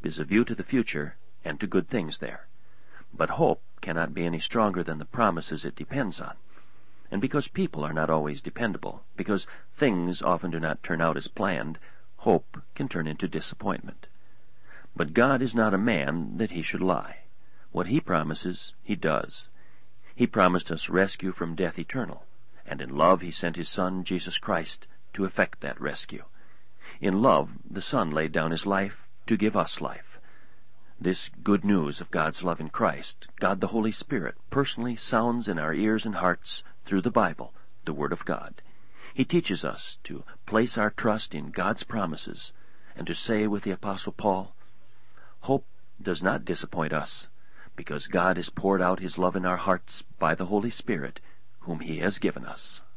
is a view to the future and to good things there. But hope cannot be any stronger than the promises it depends on. And because people are not always dependable, because things often do not turn out as planned, hope can turn into disappointment. But God is not a man that he should lie. What he promises, he does. He promised us rescue from death eternal, and in love he sent his Son, Jesus Christ, to effect that rescue. In love, the Son laid down his life to give us life. This good news of God's love in Christ, God the Holy Spirit, personally sounds in our ears and hearts through the Bible, the Word of God. He teaches us to place our trust in God's promises and to say with the Apostle Paul, "Hope does not disappoint us, because God has poured out his love in our hearts by the Holy Spirit, whom he has given us."